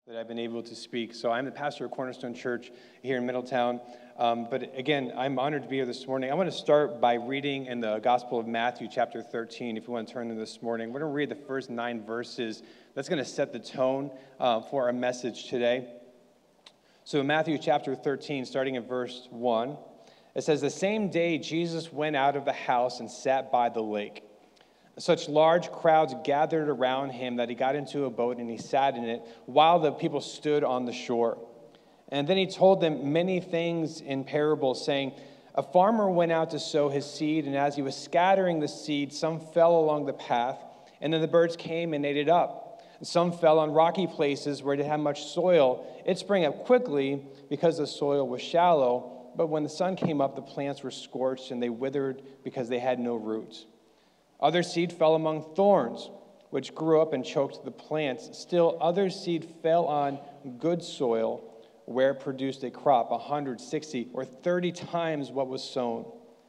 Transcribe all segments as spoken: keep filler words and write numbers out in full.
that I've been able to speak. So I'm the pastor of Cornerstone Church here in Middletown. Um, but again, I'm honored to be here this morning. I want to start by reading in the Gospel of Matthew, chapter thirteen, if you want to turn to this morning. We're going to read the first nine verses. That's going to set the tone uh, for our message today. So in Matthew chapter thirteen, starting at verse one, it says, "The same day Jesus went out of the house and sat by the lake. Such large crowds gathered around him that he got into a boat and he sat in it while the people stood on the shore. And then he told them many things in parables, saying, a farmer went out to sow his seed, and as he was scattering the seed, some fell along the path, and then the birds came and ate it up. Some fell on rocky places where it didn't have much soil. It sprang up quickly because the soil was shallow, but when the sun came up, the plants were scorched and they withered because they had no roots. Other seed fell among thorns, which grew up and choked the plants. Still, other seed fell on good soil, where it produced a crop, one hundred sixty or thirty times what was sown."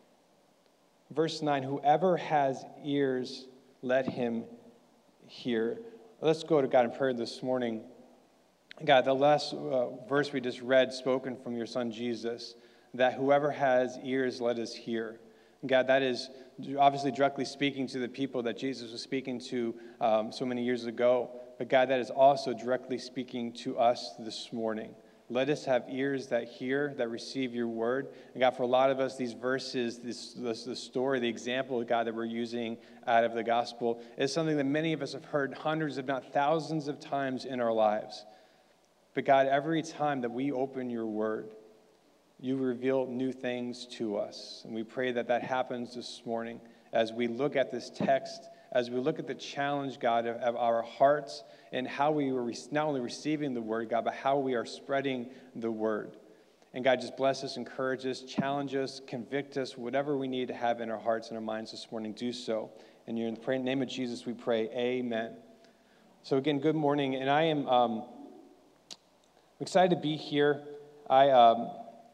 Verse nine, "Whoever has ears, let him hear." Let's go to God in prayer this morning. God, the last uh, verse we just read, spoken from your Son Jesus, that whoever has ears, let us hear. God, that is obviously directly speaking to the people that Jesus was speaking to um, so many years ago. But God, that is also directly speaking to us this morning. Let us have ears that hear, that receive your word. And God, for a lot of us, these verses, this, this the story, the example of God that we're using out of the gospel is something that many of us have heard hundreds, if not thousands of times in our lives. But God, every time that we open your word, you reveal new things to us. And we pray that that happens this morning as we look at this text, as we look at the challenge, God, of, of our hearts and how we were not only receiving the word, God, but how we are spreading the word. And God, just bless us, encourage us, challenge us, convict us, whatever we need to have in our hearts and our minds this morning, do so. And in the name of Jesus, we pray, amen. So again, good morning. And I am um, excited to be here. I... Um,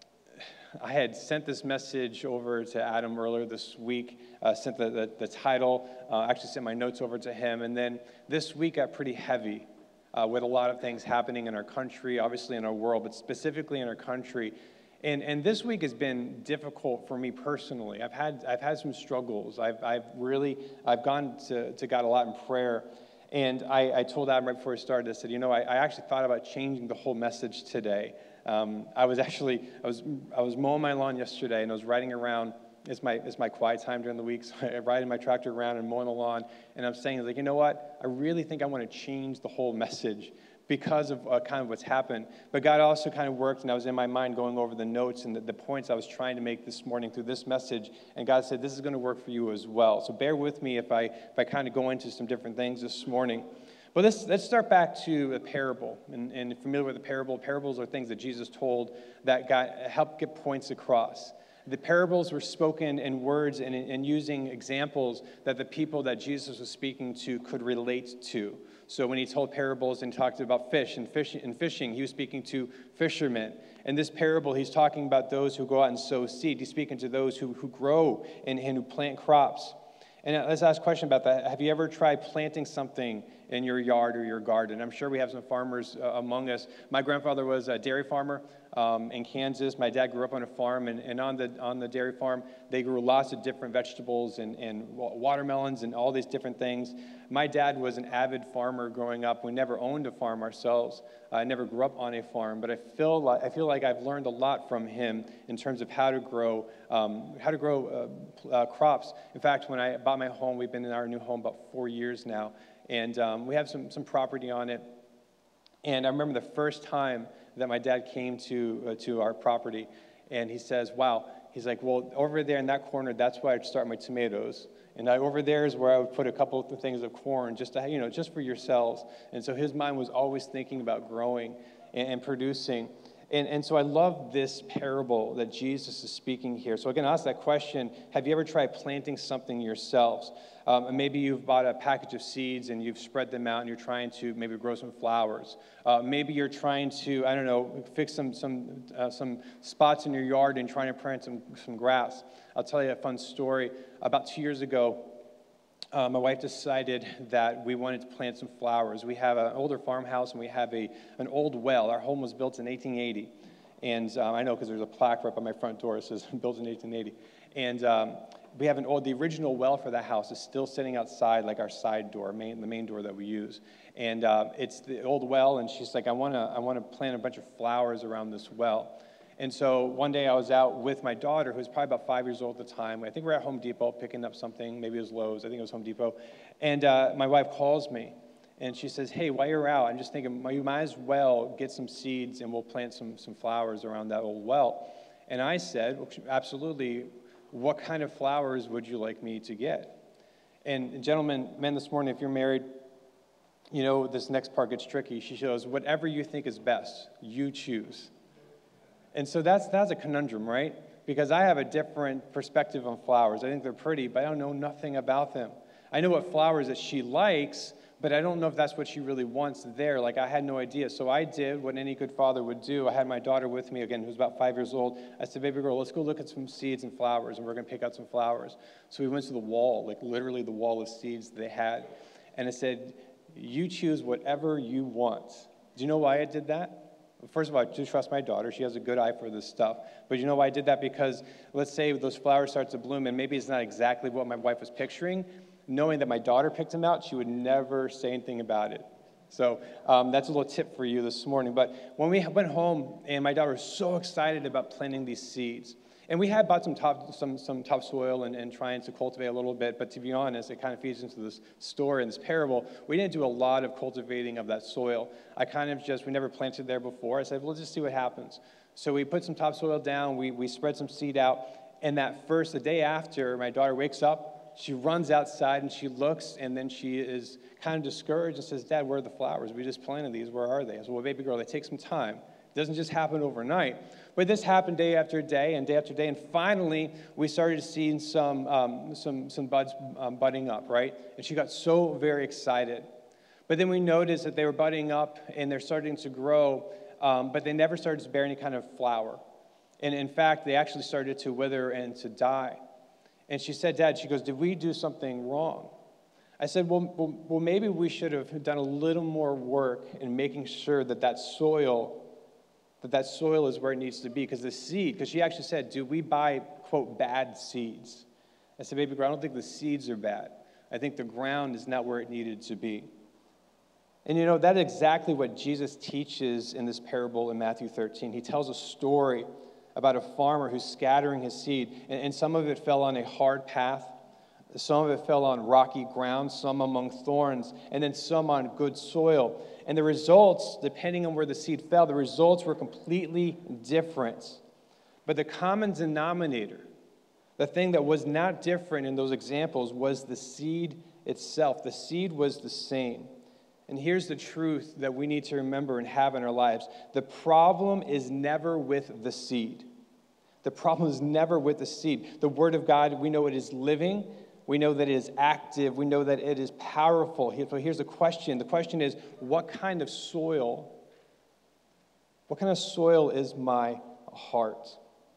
I had sent this message over to Adam earlier this week, uh, sent the, the, the title, uh, actually sent my notes over to him, and then this week got pretty heavy uh, with a lot of things happening in our country, obviously in our world, but specifically in our country. And and this week has been difficult for me personally. I've had I've had some struggles. I've I've really I've gone to, to God a lot in prayer. And I, I told Adam right before we started, I said, you know, I, I actually thought about changing the whole message today. Um, I was actually, I was I was mowing my lawn yesterday, and I was riding around. It's my it's my quiet time during the week, so I ride in my tractor around and mowing the lawn, and I'm saying, like, you know what? I really think I want to change the whole message because of uh, kind of what's happened. But God also kind of worked, and I was in my mind going over the notes and the, the points I was trying to make this morning through this message, and God said, this is going to work for you as well. So bear with me if I if I kind of go into some different things this morning. But let's, let's start back to a parable. And, and if you're familiar with a parable, parables are things that Jesus told that got helped get points across. The parables were spoken in words and, and using examples that the people that Jesus was speaking to could relate to. So when he told parables and talked about fish and, fish and fishing, he was speaking to fishermen. In this parable, he's talking about those who go out and sow seed. He's speaking to those who, who grow and, and who plant crops. And let's ask a question about that. Have you ever tried planting something in your yard or your garden? I'm sure we have some farmers uh, among us. My grandfather was a dairy farmer um, in Kansas. My dad grew up on a farm, and, and on the on the dairy farm, they grew lots of different vegetables and, and watermelons and all these different things. My dad was an avid farmer growing up. We never owned a farm ourselves. I never grew up on a farm, but I feel like I feel like I've learned a lot from him in terms of how to grow um, how to grow uh, uh, crops. In fact, when I bought my home, we've been in our new home about four years now. And um, we have some, some property on it. And I remember the first time that my dad came to uh, to our property, and he says, wow, he's like, well, over there in that corner, that's where I'd start my tomatoes. And I, over there is where I would put a couple of things of corn, just to, you know, just for yourselves. And so his mind was always thinking about growing and, and producing. And, and so I love this parable that Jesus is speaking here. So again, I'll ask that question, have you ever tried planting something yourselves? Um, and maybe you've bought a package of seeds and you've spread them out and you're trying to maybe grow some flowers. Uh, maybe you're trying to, I don't know, fix some some uh, some spots in your yard and trying to plant some, some grass. I'll tell you a fun story. About two years ago, uh, my wife decided that we wanted to plant some flowers. We have an older farmhouse, and we have a an old well. Our home was built in eighteen eighty. And um, I know because there's a plaque right by my front door that says built in eighteen eighty. And um, we have an old, the original well for that house is still sitting outside, like our side door, main, the main door that we use. And uh, it's the old well, and she's like, I want to I want to plant a bunch of flowers around this well. And so one day I was out with my daughter, who was probably about five years old at the time. I think we were at Home Depot picking up something. Maybe it was Lowe's. I think it was Home Depot. And uh, my wife calls me, and she says, hey, while you're out, I'm just thinking, you might as well get some seeds, and we'll plant some, some flowers around that old well. And I said, well, absolutely, what kind of flowers would you like me to get? And gentlemen, men, this morning, if you're married, you know this next part gets tricky. She goes, whatever you think is best, you choose. And so that's that's a conundrum, right? Because I have a different perspective on flowers. I think they're pretty, but I don't know nothing about them. I know what flowers that she likes, but I don't know if that's what she really wants there. Like, I had no idea. So I did what any good father would do. I had my daughter with me, again, who's about five years old. I said, baby girl, let's go look at some seeds and flowers, and we're going to pick out some flowers. So we went to the wall, like literally the wall of seeds they had. And I said, you choose whatever you want. Do you know why I did that? First of all, I do trust my daughter. She has a good eye for this stuff. But you know why I did that? Because let's say those flowers start to bloom, and maybe it's not exactly what my wife was picturing. Knowing that my daughter picked them out, she would never say anything about it. So um, that's a little tip for you this morning. But when we went home, and my daughter was so excited about planting these seeds, and we had bought some top, some, some topsoil and, and trying to cultivate a little bit, but to be honest, it kind of feeds into this story and this parable. We didn't do a lot of cultivating of that soil. I kind of just, we never planted there before. I said, well, let's just see what happens. So we put some topsoil down, we, we spread some seed out, and that first, the day after, my daughter wakes up, she runs outside and she looks, and then she is kind of discouraged and says, Dad, where are the flowers? We just planted these, where are they? I said, well, baby girl, they take some time. It doesn't just happen overnight. But this happened day after day and day after day, and finally we started seeing some um, some some buds um, budding up, right? And she got so very excited. But then we noticed that they were budding up and they're starting to grow, um, but they never started to bear any kind of flower. And in fact, they actually started to wither and to die. And she said, Dad, she goes, did we do something wrong? I said, well, well, well maybe we should have done a little more work in making sure that that soil that that soil is where it needs to be, because the seed, because she actually said, do we buy, quote, bad seeds? I said, baby girl, I don't think the seeds are bad. I think the ground is not where it needed to be. And you know, that is exactly what Jesus teaches in this parable in Matthew thirteen. He tells a story about a farmer who's scattering his seed, and, and some of it fell on a hard path, some of it fell on rocky ground, some among thorns, and then some on good soil. And the results, depending on where the seed fell, the results were completely different. But the common denominator, the thing that was not different in those examples, was the seed itself. The seed was the same. And here's the truth that we need to remember and have in our lives. The problem is never with the seed. The problem is never with the seed. The Word of God, we know it is living. We know that it is active. We know that it is powerful. So here's the question. The question is, what kind of soil, what kind of soil is my heart?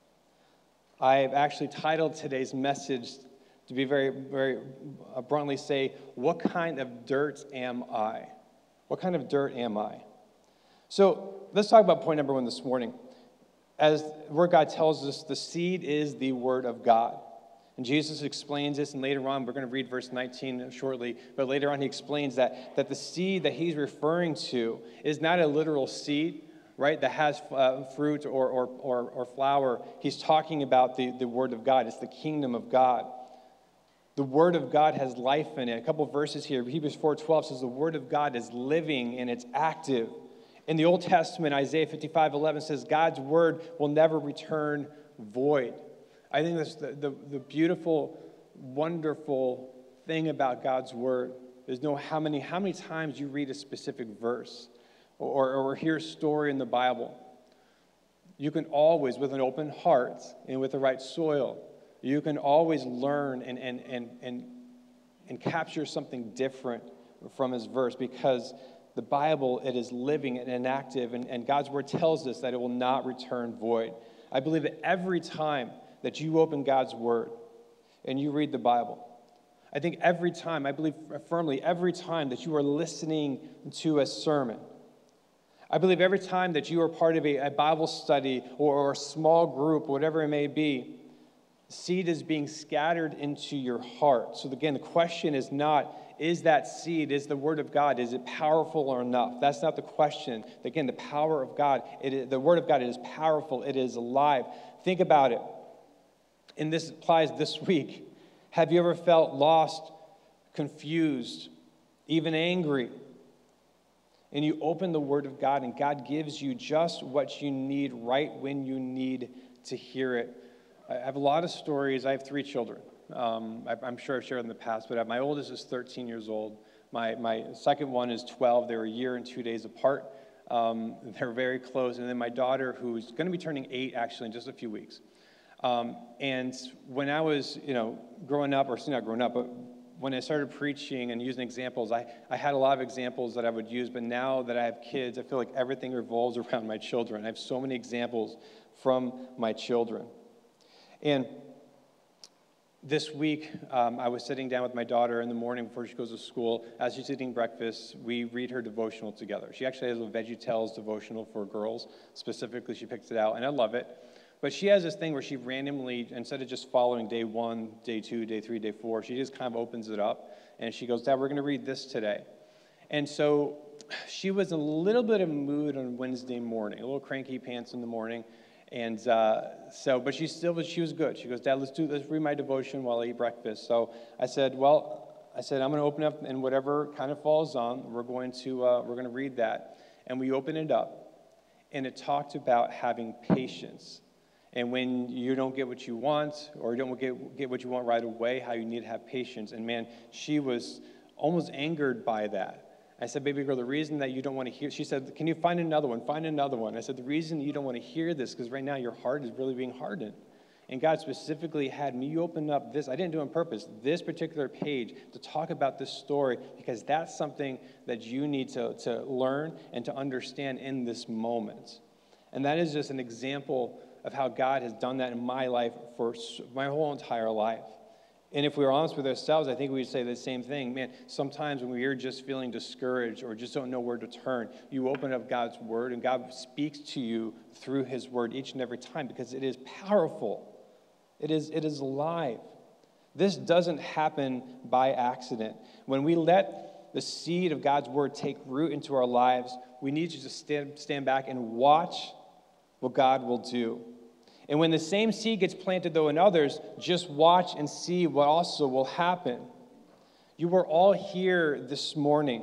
I've actually titled today's message to be very, very bluntly say, what kind of dirt am I? What kind of dirt am I? So let's talk about point number one this morning. As the Word of God tells us, the seed is the Word of God. And Jesus explains this, and later on, we're going to read verse nineteen shortly, but later on he explains that, that the seed that he's referring to is not a literal seed, right, that has uh, fruit or, or, or, or flower. He's talking about the, the Word of God. It's the kingdom of God. The Word of God has life in it. A couple of verses here. Hebrews four twelve says the Word of God is living and it's active. In the Old Testament, Isaiah fifty-five eleven says God's Word will never return void. I think that's the, the, the beautiful, wonderful thing about God's Word. There's no how many, how many times you read a specific verse or, or hear a story in the Bible. You can always, with an open heart and with the right soil, you can always learn and, and, and, and, and capture something different from his verse, because the Bible, it is living and active, and, and God's Word tells us that it will not return void. I believe that every time that you open God's Word and you read the Bible, I think every time, I believe firmly, every time that you are listening to a sermon, I believe every time that you are part of a, a Bible study or, or a small group, whatever it may be, seed is being scattered into your heart. So again, the question is not, is that seed, is the Word of God, is it powerful or enough? That's not the question. Again, the power of God, it is, the Word of God, it is powerful, it is alive. Think about it. And this applies this week. Have you ever felt lost, confused, even angry? And you open the Word of God, and God gives you just what you need right when you need to hear it. I have a lot of stories. I have three children. Um, I, I'm sure I've shared in the past, but my oldest is thirteen years old. My, my second one is twelve. They're a year and two days apart. Um, they're very close. And then my daughter, who's going to be turning eight, actually, in just a few weeks. Um, and when I was, you know, growing up, or not growing up, but when I started preaching and using examples, I, I had a lot of examples that I would use, but now that I have kids, I feel like everything revolves around my children. I have so many examples from my children. And this week, um, I was sitting down with my daughter in the morning before she goes to school. As she's eating breakfast, we read her devotional together. She actually has a VeggieTales devotional for girls. Specifically, she picked it out, and I love it. But she has this thing where she randomly, instead of just following day one, day two, day three, day four, she just kind of opens it up, and she goes, Dad, we're going to read this today. And so she was in a little bit of mood on Wednesday morning, a little cranky pants in the morning. And uh, so, but she still was, she was good. She goes, Dad, let's do, let's read my devotion while I eat breakfast. So I said, well, I said, I'm going to open up, and whatever kind of falls on, we're going to, uh, we're going to read that. And we opened it up, and it talked about having patience. And when you don't get what you want, or you don't get, get what you want right away, how you need to have patience. And man, she was almost angered by that. I said, baby girl, the reason that you don't want to hear, she said, can you find another one? Find another one. I said, the reason you don't want to hear this, because right now your heart is really being hardened. And God specifically had me open up this, I didn't do it on purpose, this particular page to talk about this story, because that's something that you need to, to learn and to understand in this moment. And that is just an example of how God has done that in my life for my whole entire life. And if we were honest with ourselves, I think we would say the same thing. Man, sometimes when we're just feeling discouraged or just don't know where to turn, you open up God's Word, and God speaks to you through His Word each and every time, because it is powerful. It is, it is alive. This doesn't happen by accident. When we let the seed of God's Word take root into our lives, we need to just stand, stand back and watch what God will do. And when the same seed gets planted, though, in others, just watch and see what also will happen. You were all here this morning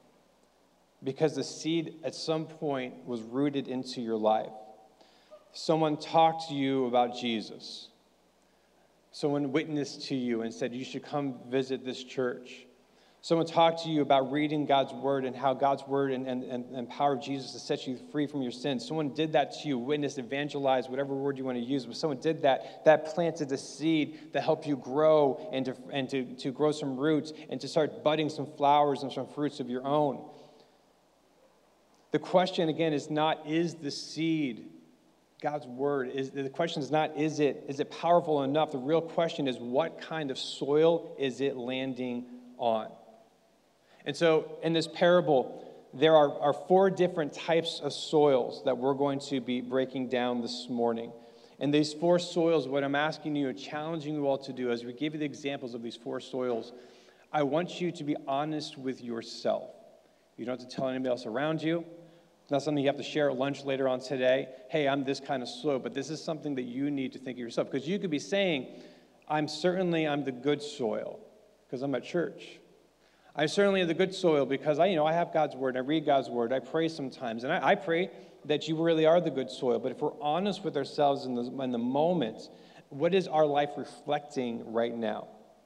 because the seed at some point was rooted into your life. Someone talked to you about Jesus. Someone witnessed to you and said, you should come visit this church. Someone talked to you about reading God's Word and how God's Word and, and, and power of Jesus to set you free from your sins. Someone did that to you, witnessed, evangelized, whatever word you want to use. But someone did that, that planted the seed that helped you grow and, to, and to, to grow some roots and to start budding some flowers and some fruits of your own. The question, again, is not, is the seed God's Word? Is, the question is not, is it, is it powerful enough? The real question is, what kind of soil is it landing on? And so in this parable, there are, are four different types of soils that we're going to be breaking down this morning. And these four soils, what I'm asking you and challenging you all to do, as we give you the examples of these four soils, I want you to be honest with yourself. You don't have to tell anybody else around you. It's not something you have to share at lunch later on today. Hey, I'm this kind of soil, but this is something that you need to think of yourself. Because you could be saying, I'm certainly, I'm the good soil, because I'm at church. I certainly have the good soil because I, you know, I have God's Word, I read God's Word, I pray sometimes, and I, I pray that you really are the good soil. But if we're honest with ourselves in the, in the moment, what is our life reflecting right now?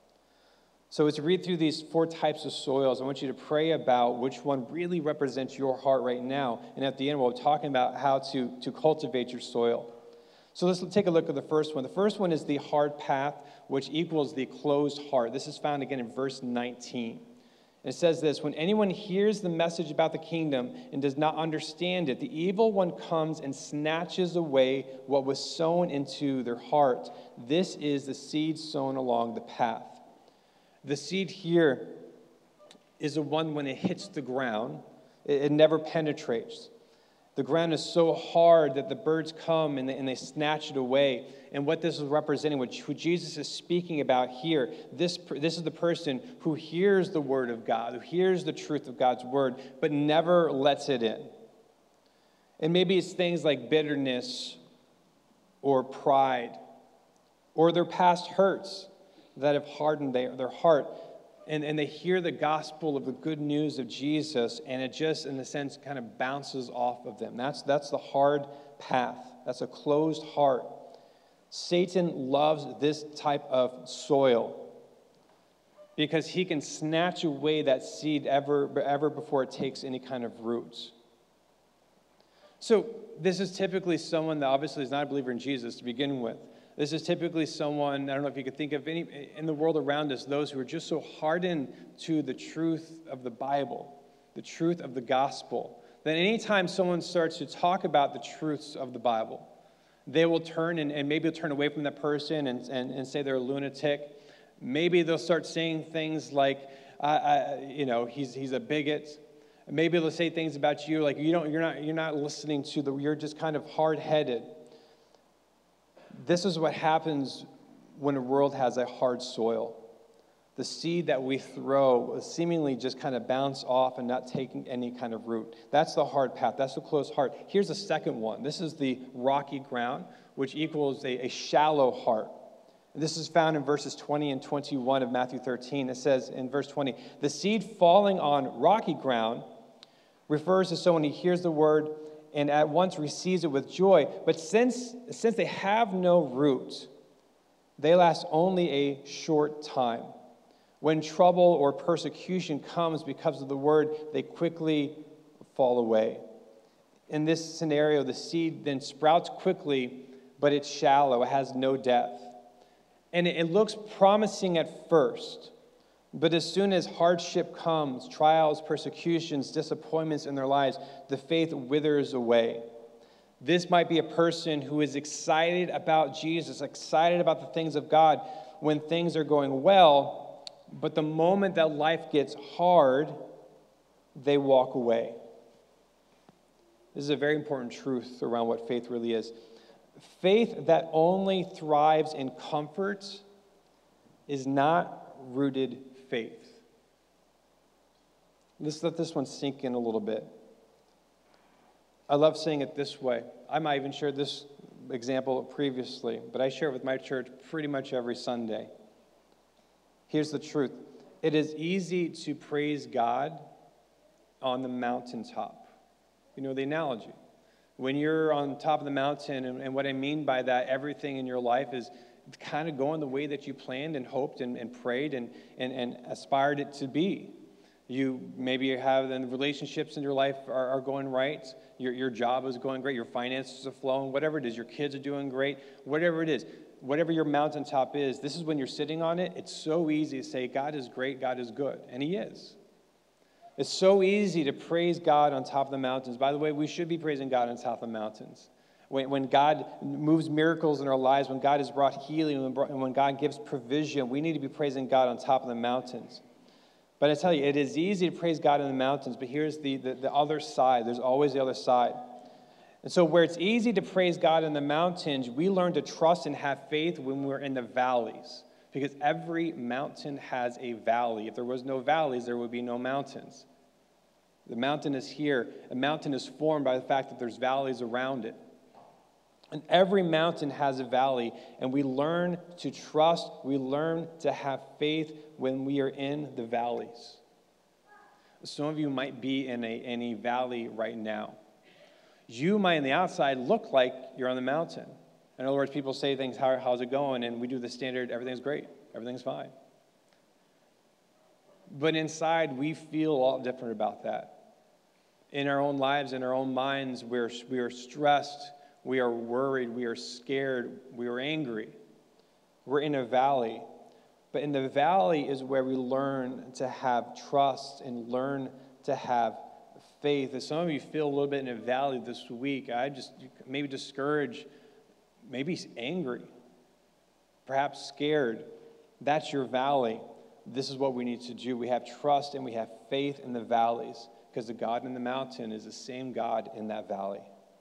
So as we read through these four types of soils, I want you to pray about which one really represents your heart right now. And at the end, we'll be talking about how to, to cultivate your soil. So let's take a look at the first one. The first one is the hard path, which equals the closed heart. This is found again in verse nineteen. It says this, when anyone hears the message about the kingdom and does not understand it, the evil one comes and snatches away what was sown into their heart. This is the seed sown along the path. The seed here is the one when it hits the ground, it, it never penetrates. The ground is so hard that the birds come and they, and they snatch it away. And what this is representing, what who Jesus is speaking about here, this, this is the person who hears the word of God, who hears the truth of God's word, but never lets it in. And maybe it's things like bitterness or pride or their past hurts that have hardened their, their heart. And, and they hear the gospel of the good news of Jesus, and it just, in a sense, kind of bounces off of them. That's, that's the hard path. That's a closed heart. Satan loves this type of soil because he can snatch away that seed ever, ever before it takes any kind of roots. So this is typically someone that obviously is not a believer in Jesus to begin with. This is typically someone, I don't know if you could think of any in the world around us, those who are just so hardened to the truth of the Bible, the truth of the gospel, that anytime someone starts to talk about the truths of the Bible, they will turn and, and maybe they'll turn away from that person and, and, and say they're a lunatic. Maybe they'll start saying things like, I, I, you know, he's he's a bigot. Maybe they'll say things about you like you don't, you're not, you're not listening to the, you're just kind of hard-headed. This is what happens when a world has a hard soil. The seed that we throw will seemingly just kind of bounce off and not taking any kind of root. That's the hard path. That's the closed heart. Here's the second one. This is the rocky ground, which equals a, a shallow heart. This is found in verses twenty and twenty-one of Matthew thirteen. It says in verse twenty, the seed falling on rocky ground refers to someone who hears the word and at once receives it with joy. But since, since they have no root, they last only a short time. When trouble or persecution comes because of the word, they quickly fall away. In this scenario, the seed then sprouts quickly, but it's shallow. It has no depth. And it, it looks promising at first. But as soon as hardship comes, trials, persecutions, disappointments in their lives, the faith withers away. This might be a person who is excited about Jesus, excited about the things of God when things are going well, but the moment that life gets hard, they walk away. This is a very important truth around what faith really is. Faith that only thrives in comfort is not rooted faith. Let's let this one sink in a little bit. I love saying it this way. I might even share this example previously, but I share it with my church pretty much every Sunday. Here's the truth. It is easy to praise God on the mountaintop. You know the analogy. When you're on top of the mountain, and, and what I mean by that, everything in your life is kind of going the way that you planned and hoped and, and prayed and, and, and aspired it to be. You maybe have the relationships in your life are, are going right. Your, your job is going great. Your finances are flowing. Whatever it is, your kids are doing great. Whatever it is, whatever your mountaintop is, this is when you're sitting on it. It's so easy to say, God is great, God is good. And He is. It's so easy to praise God on top of the mountains. By the way, we should be praising God on top of the mountains. When, when God moves miracles in our lives, when God has brought healing, and when God gives provision, we need to be praising God on top of the mountains. But I tell you, it is easy to praise God in the mountains, but here's the, the, the other side. There's always the other side. And so where it's easy to praise God in the mountains, we learn to trust and have faith when we're in the valleys. Because every mountain has a valley. If there was no valleys, there would be no mountains. The mountain is here. A mountain is formed by the fact that there's valleys around it. And every mountain has a valley, and we learn to trust, we learn to have faith when we are in the valleys. Some of you might be in a, in a valley right now. You might on the outside look like you're on the mountain. In other words, people say things, How, how's it going? And we do the standard, everything's great, everything's fine. But inside, we feel a lot different about that. In our own lives, in our own minds, we're, we are stressed, we are worried, we are scared, we are angry. We're in a valley. But in the valley is where we learn to have trust and learn to have faith. As some of you feel a little bit in a valley this week, I just maybe discouraged, maybe angry, perhaps scared. That's your valley. this is what we need to do. We have trust and we have faith in the valleys, because the God in the mountain is the same God in that valley.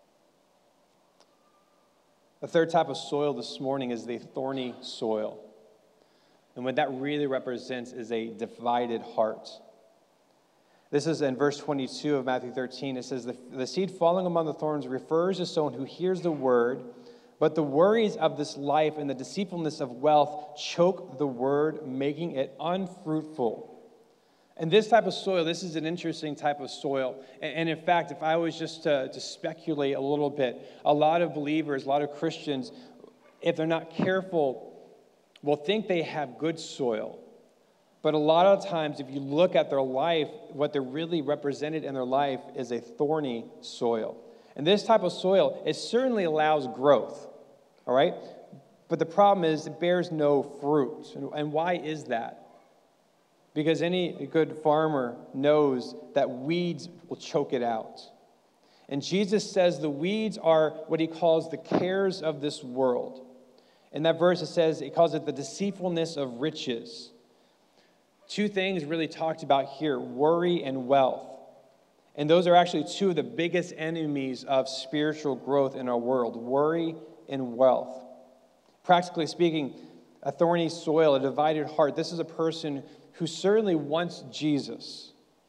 The third type of soil this morning is the thorny soil. And what that really represents is a divided heart. This is in verse twenty-two of Matthew thirteen. It says, the, the seed falling among the thorns refers to someone who hears the word, but the worries of this life and the deceitfulness of wealth choke the word, making it unfruitful. And this type of soil, this is an interesting type of soil. And, and in fact, if I was just to, to speculate a little bit, a lot of believers, a lot of Christians, if they're not careful, will think they have good soil. But a lot of times, if you look at their life, what they're really represented in their life is a thorny soil. And this type of soil, it certainly allows growth, all right? But the problem is it bears no fruit. And why is that? Because any good farmer knows that weeds will choke it out. And Jesus says the weeds are what he calls the cares of this world. In that verse, it says, he calls it the deceitfulness of riches. Two things really talked about here, worry and wealth. And those are actually two of the biggest enemies of spiritual growth in our world, worry and wealth. Practically speaking, a thorny soil, a divided heart, this is a person who certainly wants Jesus.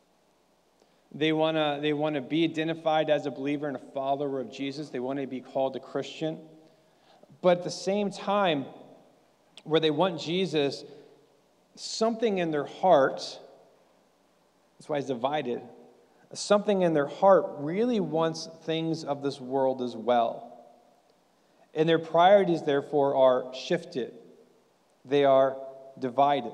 They want to they want to be identified as a believer and a follower of Jesus. They want to be called a Christian. But at the same time, where they want Jesus, something in their heart, that's why it's divided, something in their heart really wants things of this world as well. And their priorities, therefore, are shifted. They are divided.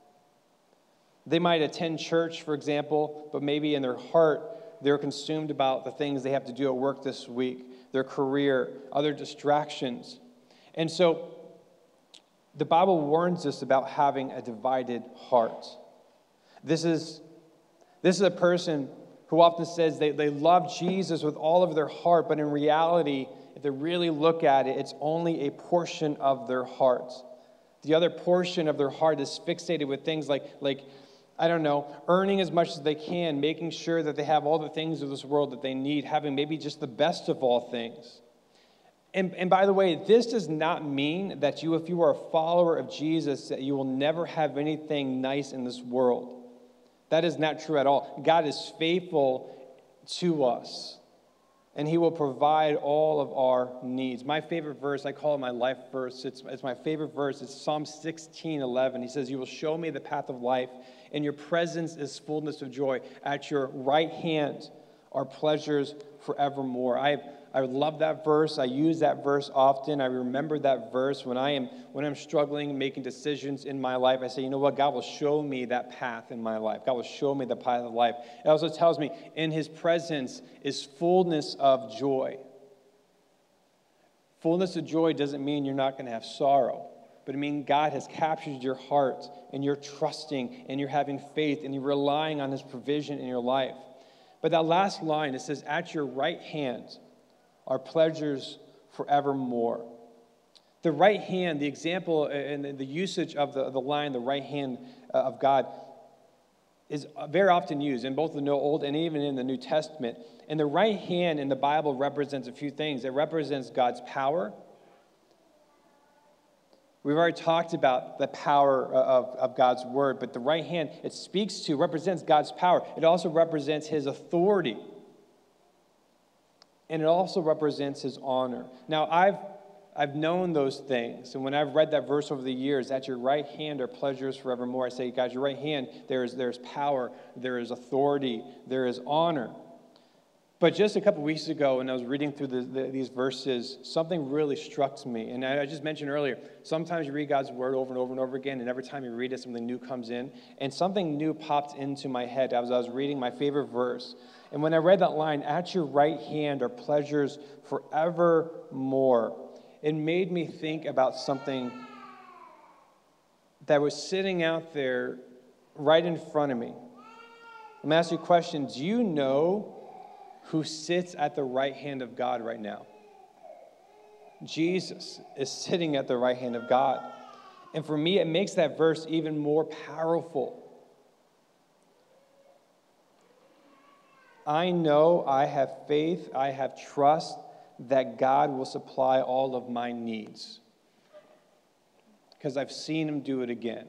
They might attend church, for example, but maybe in their heart, they're consumed about the things they have to do at work this week, their career, other distractions. And so the Bible warns us about having a divided heart. This is, this is a person who often says they, they love Jesus with all of their heart, but in reality, if they really look at it, it's only a portion of their heart. The other portion of their heart is fixated with things like, like I don't know, earning as much as they can, making sure that they have all the things of this world that they need, having maybe just the best of all things. And, and by the way, this does not mean that you, if you are a follower of Jesus, that you will never have anything nice in this world. That is not true at all. God is faithful to us, and he will provide all of our needs. My favorite verse, I call it my life verse. It's, it's my favorite verse. It's Psalm sixteen eleven. He says, you will show me the path of life. In your presence is fullness of joy. At your right hand are pleasures forevermore. I I love that verse. I use that verse often. I remember that verse when I am when I'm struggling, making decisions in my life. I say, you know what? God will show me that path in my life. God will show me the path of life. It also tells me in his presence is fullness of joy. Fullness of joy doesn't mean you're not going to have sorrow, but it means God has captured your heart and you're trusting and you're having faith and you're relying on his provision in your life. But that last line, it says, at your right hand are pleasures forevermore. The right hand, the example and the usage of the, the line, the right hand of God, is very often used in both the Old and even in the New Testament. And the right hand in the Bible represents a few things. It represents God's power. We've already talked about the power of, of God's word, but the right hand, it speaks to, represents God's power. It also represents his authority. And it also represents his honor. Now, I've I've known those things. And when I've read that verse over the years, at your right hand are pleasures forevermore. I say, guys, your right hand, there is there's power, there is authority, there is honor. But just a couple weeks ago, when I was reading through the, the, these verses, something really struck me. And I, I just mentioned earlier, sometimes you read God's word over and over and over again, and every time you read it, something new comes in. And something new popped into my head as I was reading my favorite verse. And when I read that line, at your right hand are pleasures forevermore, it made me think about something that was sitting out there right in front of me. I'm going to ask you a question. Do you know who sits at the right hand of God right now? Jesus is sitting at the right hand of God. And for me, it makes that verse even more powerful. I know, I have faith, I have trust that God will supply all of my needs. Because I've seen him do it again.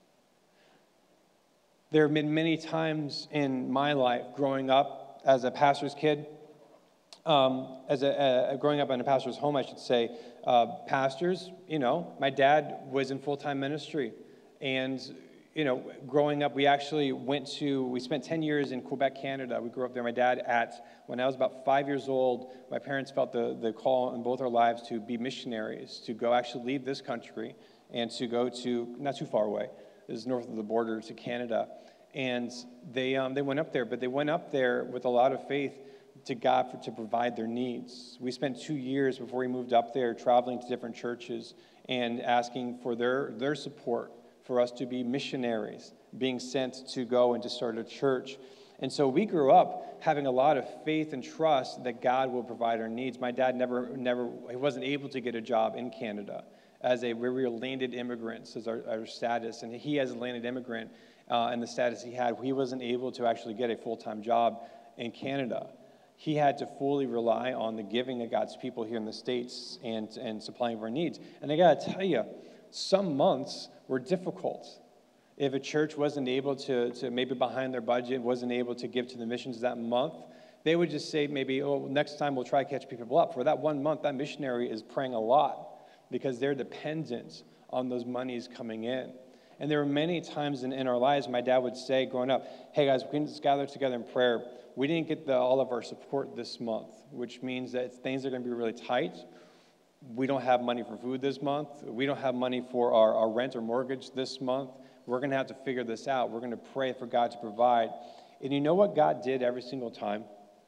There have been many times in my life growing up as a pastor's kid, um, as a, a growing up in a pastor's home, I should say, uh, pastors, you know, my dad was in full-time ministry. And, you know, growing up, we actually went to, we spent ten years in Quebec, Canada. We grew up there. My dad, at, when I was about five years old, my parents felt the, the call in both our lives to be missionaries, to go actually leave this country and to go to, not too far away, this is north of the border, to Canada. And they um, they went up there, but they went up there with a lot of faith to God for, to provide their needs. We spent two years before we moved up there traveling to different churches and asking for their, their support for us to be missionaries, being sent to go and to start a church. And so we grew up having a lot of faith and trust that God will provide our needs. My dad never, never, he wasn't able to get a job in Canada. As a, we were landed immigrants as our, our status, and he as a landed immigrant uh, and the status he had, he wasn't able to actually get a full-time job in Canada. He had to fully rely on the giving of God's people here in the States and, and supplying of our needs. And I got to tell you, some months were difficult. If a church wasn't able to, to maybe behind their budget, wasn't able to give to the missions that month, they would just say maybe, oh, next time we'll try to catch people up. For that one month, that missionary is praying a lot because they're dependent on those monies coming in. And there were many times in, in our lives, my dad would say growing up, hey guys, we can just gather together in prayer. We didn't get the, all of our support this month, which means that things are going to be really tight. We don't have money for food this month. We don't have money for our, our rent or mortgage this month. We're going to have to figure this out. We're going to pray for God to provide. And you know what God did every single time?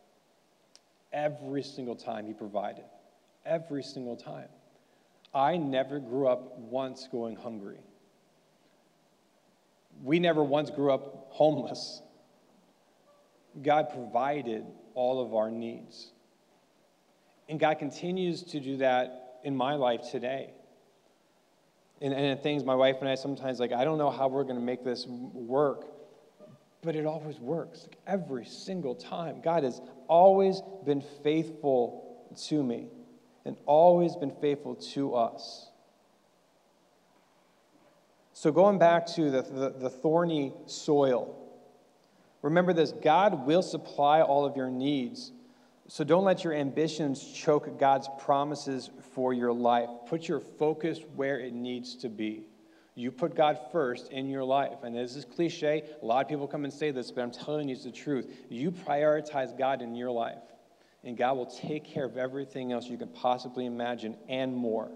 Every single time he provided. Every single time. I never grew up once going hungry. We never once grew up homeless. God provided all of our needs. And God continues to do that in my life today. And, and things my wife and I sometimes, like, I don't know how we're going to make this work, but it always works. Like, every single time. God has always been faithful to me and always been faithful to us. So going back to the, the, the thorny soil, remember this, God will supply all of your needs. So don't let your ambitions choke God's promises for your life. Put your focus where it needs to be. You put God first in your life. And this is cliche. A lot of people come and say this, but I'm telling you it's the truth. You prioritize God in your life, and God will take care of everything else you can possibly imagine and more.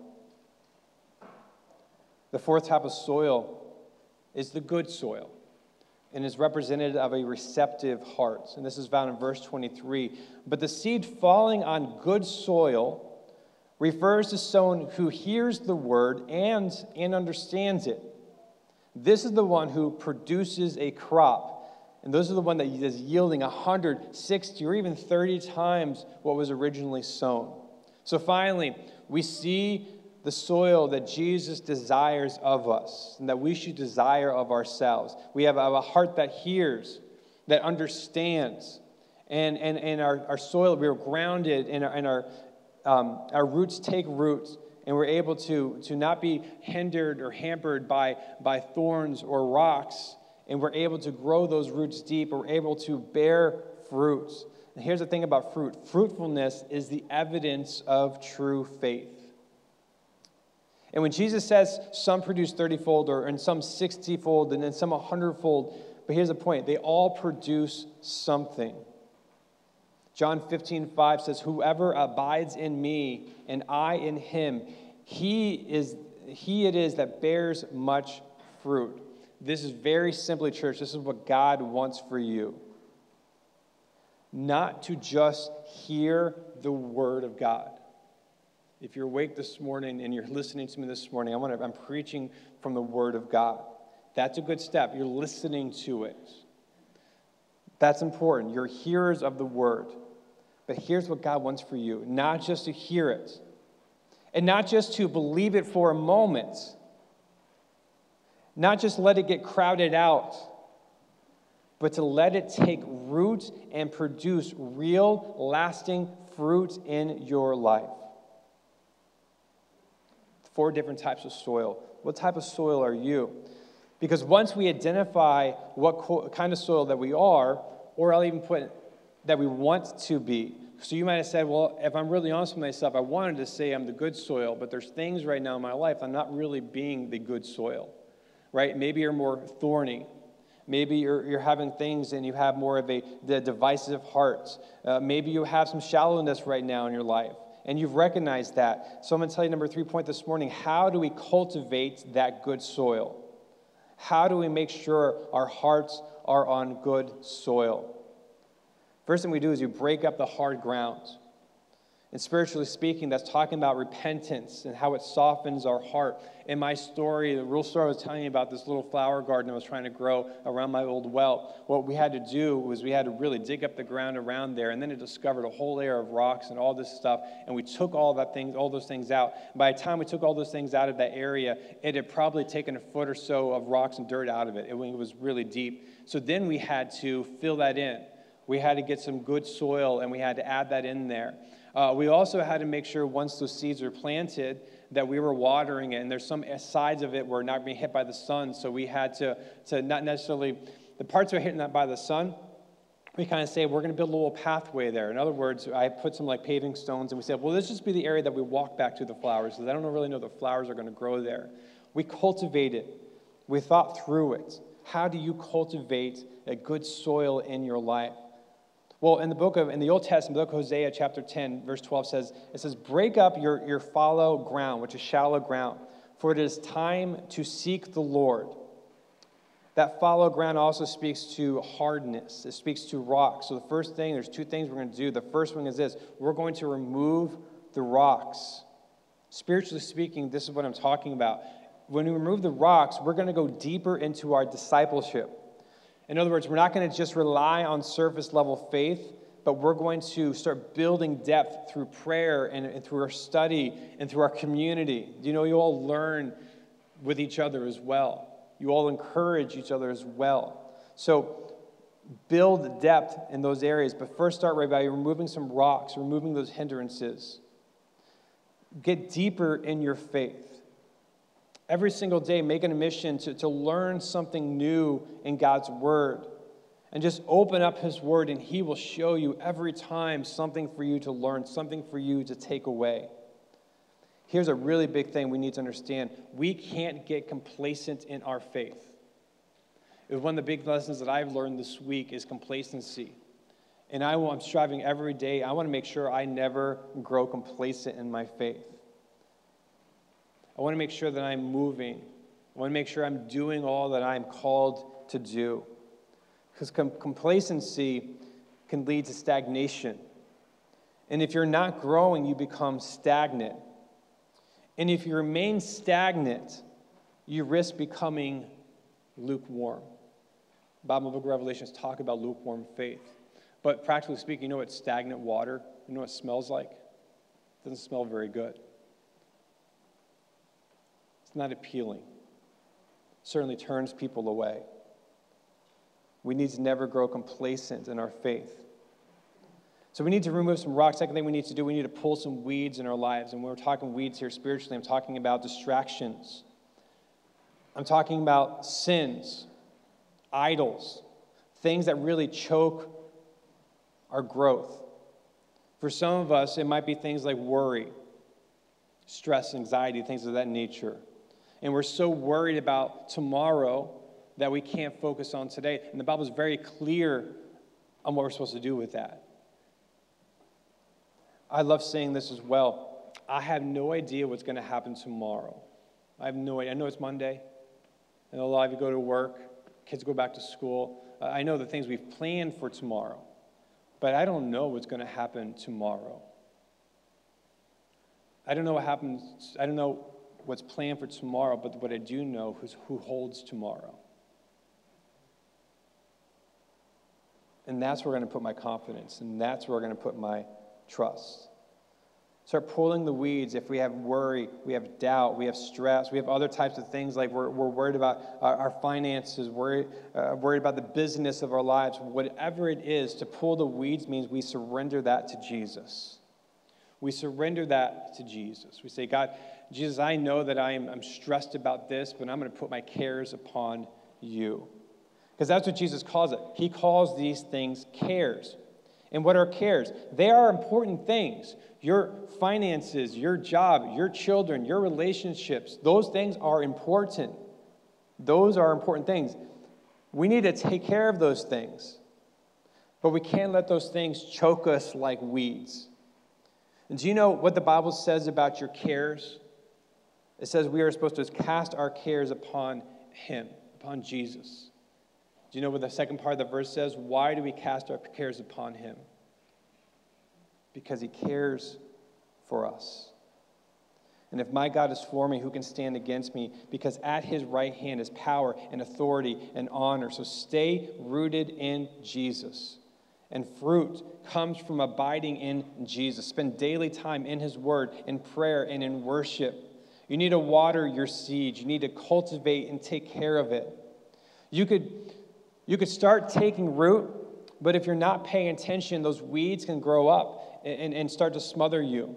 The fourth type of soil is the good soil, and is representative of a receptive heart. And this is found in verse twenty-three. But the seed falling on good soil refers to someone who hears the word and, and understands it. This is the one who produces a crop. And those are the one that is yielding one hundred, sixty, or even thirty times what was originally sown. So finally, we see the soil that Jesus desires of us and that we should desire of ourselves. We have a heart that hears, that understands. And, and, and our, our soil, we are grounded, and our, and our, um, our roots take root, and we're able to, to not be hindered or hampered by, by thorns or rocks, and we're able to grow those roots deep, and we're able to bear fruit. And here's the thing about fruit. Fruitfulness is the evidence of true faith. And when Jesus says some produce thirty-fold, or and some sixty-fold, and then some one hundred-fold, but here's the point, they all produce something. John fifteen five says, whoever abides in me and I in him, he is he it is that bears much fruit. This is very simply, church, this is what God wants for you. Not to just hear the word of God. If you're awake this morning and you're listening to me this morning, I want to, I'm preaching from the word of God. That's a good step. You're listening to it. That's important. You're hearers of the word. But here's what God wants for you. Not just to hear it. And not just to believe it for a moment. Not just let it get crowded out, but to let it take root and produce real, lasting fruit in your life. Four different types of soil. What type of soil are you? Because once we identify what co- kind of soil that we are, or I'll even put that we want to be. So you might have said, well, if I'm really honest with myself, I wanted to say I'm the good soil, but there's things right now in my life I'm not really being the good soil, right? Maybe you're more thorny. Maybe you're, you're having things and you have more of a the divisive heart. Uh, maybe you have some shallowness right now in your life, and you've recognized that. So I'm going to tell you number three point this morning. How do we cultivate that good soil? How do we make sure our hearts are on good soil? First thing we do is you break up the hard ground. And spiritually speaking, that's talking about repentance and how it softens our heart. In my story, the real story I was telling you about this little flower garden I was trying to grow around my old well. What we had to do was we had to really dig up the ground around there, and then it discovered a whole layer of rocks and all this stuff, and we took all that things, all those things out. By the time we took all those things out of that area, it had probably taken a foot or so of rocks and dirt out of it. It was really deep. So then we had to fill that in. We had to get some good soil, and we had to add that in there. Uh, we also had to make sure once those seeds were planted that we were watering it, and there's some sides of it were not being hit by the sun, so we had to, to not necessarily, the parts that were hitting that by the sun, we kind of say, we're going to build a little pathway there. In other words, I put some like paving stones, and we said, well, this just be the area that we walk back to the flowers, because I don't really know the flowers are going to grow there. We cultivated. We thought through it. How do you cultivate a good soil in your life? Well, in the book of, in the Old Testament, book of Hosea, chapter ten, verse twelve says, it says, break up your, your fallow ground, which is shallow ground, for it is time to seek the Lord. That fallow ground also speaks to hardness. It speaks to rocks. So the first thing, there's two things we're going to do. The first one is this. We're going to remove the rocks. Spiritually speaking, this is what I'm talking about. When we remove the rocks, we're going to go deeper into our discipleship. In other words, we're not going to just rely on surface level faith, but we're going to start building depth through prayer and, and through our study and through our community. You know, you all learn with each other as well. You all encourage each other as well. So build depth in those areas, but first start right by removing some rocks, removing those hindrances. Get deeper in your faith. Every single day, make it a mission to, to learn something new in God's Word. And just open up His Word, and He will show you every time something for you to learn, something for you to take away. Here's a really big thing we need to understand. We can't get complacent in our faith. It was one of the big lessons that I've learned this week is complacency. And I, I'm striving every day. I want to make sure I never grow complacent in my faith. I want to make sure that I'm moving. I want to make sure I'm doing all that I'm called to do. Because com- complacency can lead to stagnation. And if you're not growing, you become stagnant. And if you remain stagnant, you risk becoming lukewarm. The Bible book of Revelations talk about lukewarm faith. But practically speaking, you know what stagnant water, you know what it smells like? It doesn't smell very good. Not appealing. Certainly turns people away. We need to never grow complacent in our faith. So we need to remove some rocks. Second thing we need to do, we need to pull some weeds in our lives. And when we're talking weeds here spiritually, I'm talking about distractions. I'm talking about sins, idols, things that really choke our growth. For some of us, it might be things like worry, stress, anxiety, things of that nature. And we're so worried about tomorrow that we can't focus on today. And the Bible is very clear on what we're supposed to do with that. I love saying this as well. I have no idea what's going to happen tomorrow. I have no idea. I know it's Monday. I know a lot of you go to work. Kids go back to school. I know the things we've planned for tomorrow. But I don't know what's going to happen tomorrow. I don't know what happens. I don't know what's planned for tomorrow, but what I do know is who holds tomorrow. And that's where I'm going to put my confidence, and that's where I'm going to put my trust. So Start pulling the weeds if we have worry, we have doubt, we have stress, we have other types of things like we're, we're worried about our, our finances, worried, uh, worried about the busyness of our lives. Whatever it is, to pull the weeds means we surrender that to Jesus. We surrender that to Jesus. We say, God, Jesus, I know that I am, I'm stressed about this, but I'm going to put my cares upon you. Because that's what Jesus calls it. He calls these things cares. And what are cares? They are important things. Your finances, your job, your children, your relationships, those things are important. Those are important things. We need to take care of those things. But we can't let those things choke us like weeds. And do you know what the Bible says about your cares? It says we are supposed to cast our cares upon him, upon Jesus. Do you know what the second part of the verse says? Why do we cast our cares upon him? Because he cares for us. And if my God is for me, who can stand against me? Because at his right hand is power and authority and honor. So stay rooted in Jesus. And fruit comes from abiding in Jesus. Spend daily time in his word, in prayer, and in worship. You need to water your seed. You need to cultivate and take care of it. You could, you could start taking root, but if you're not paying attention, those weeds can grow up and, and start to smother you.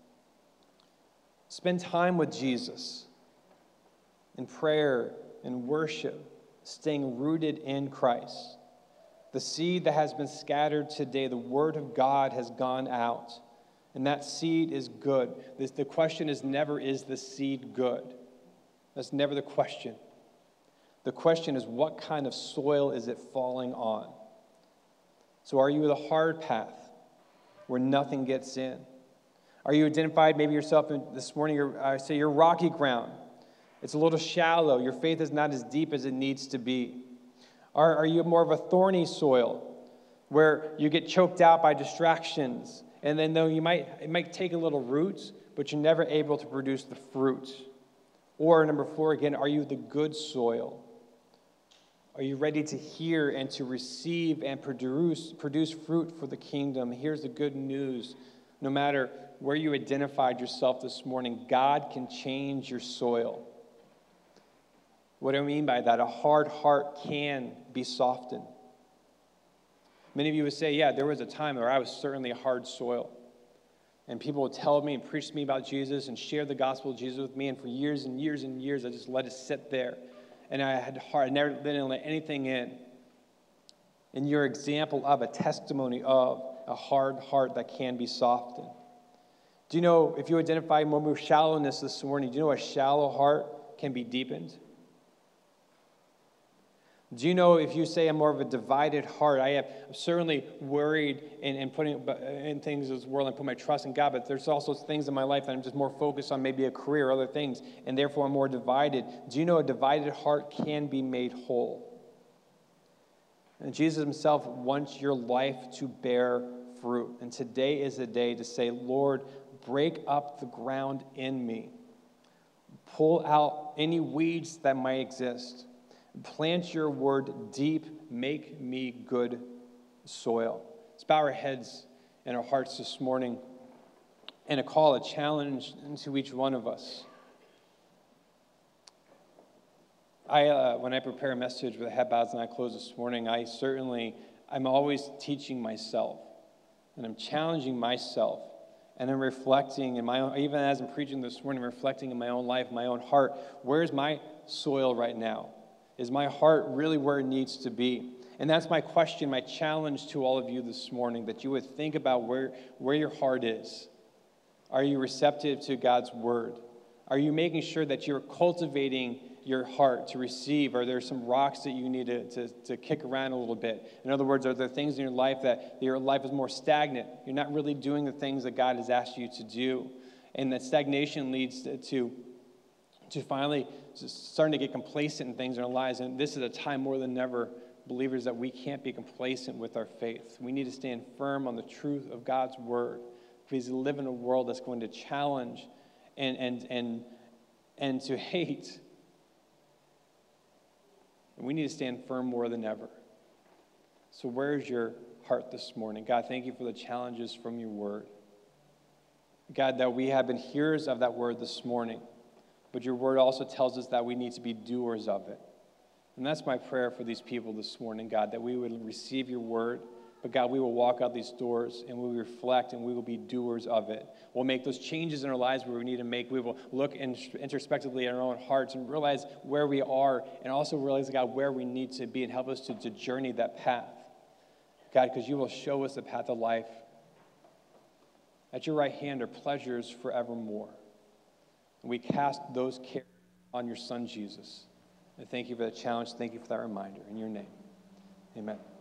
Spend time with Jesus in prayer and worship, staying rooted in Christ. The seed that has been scattered today, the word of God has gone out, and that seed is good. This, the question is never, is the seed good? That's never the question. The question is, what kind of soil is it falling on? So are you the hard path where nothing gets in? Are you identified, maybe yourself in, this morning, you're, I say you're rocky ground. It's a little shallow. Your faith is not as deep as it needs to be. Are, are you more of a thorny soil where you get choked out by distractions? And then though you might, it might take a little roots, but you're never able to produce the fruit. Or number four, again, are you the good soil? Are you ready to hear and to receive and produce, produce fruit for the kingdom? Here's the good news. No matter where you identified yourself this morning, God can change your soil. What do I mean by that? A hard heart can be softened. Many of you would say, yeah, there was a time where I was certainly a hard soil. And people would tell me and preach to me about Jesus and share the gospel of Jesus with me. And for years and years and years, I just let it sit there. And I had hard, I never didn't let anything in. And you're an example of a testimony of a hard heart that can be softened. Do you know, if you identify more with shallowness this morning, do you know a shallow heart can be deepened? Do you know if you say I'm more of a divided heart, I have I'm certainly worried in, in putting in things of this world and put my trust in God, but there's also things in my life that I'm just more focused on, maybe a career or other things, and therefore I'm more divided. Do you know a divided heart can be made whole? And Jesus himself wants your life to bear fruit. And today is the day to say, Lord, break up the ground in me. Pull out any weeds that might exist. Plant your word deep. Make me good soil. Let's bow our heads and our hearts this morning and a call, a challenge to each one of us. I, uh, when I prepare a message with head bows and I close this morning, I certainly, I'm always teaching myself and I'm challenging myself and I'm reflecting in my own, even as I'm preaching this morning, reflecting in my own life, my own heart. Where's my soil right now? Is my heart really where it needs to be? And that's my question, my challenge to all of you this morning, that you would think about where, where your heart is. Are you receptive to God's word? Are you making sure that you're cultivating your heart to receive? Are there some rocks that you need to, to, to kick around a little bit? In other words, are there things in your life that your life is more stagnant? You're not really doing the things that God has asked you to do. And that stagnation leads to, to, to finally starting to get complacent in things in our lives. And this is a time more than ever, believers, that we can't be complacent with our faith. We need to stand firm on the truth of God's word, because we live in a world that's going to challenge and and and and to hate. And we need to stand firm more than ever. So where's your heart this morning? God, thank you for the challenges from your word. God, that we have been hearers of that word this morning, but your word also tells us that we need to be doers of it. And that's my prayer for these people this morning, God, that we would receive your word, but God, we will walk out these doors and we will reflect and we will be doers of it. We'll make those changes in our lives where we need to make. We will look introspectively at our own hearts and realize where we are, and also realize, God, where we need to be, and help us to, to journey that path. God, because you will show us the path of life. At your right hand are pleasures forevermore. And we cast those cares on your Son, Jesus. And thank you for that challenge. Thank you for that reminder. In your name, amen.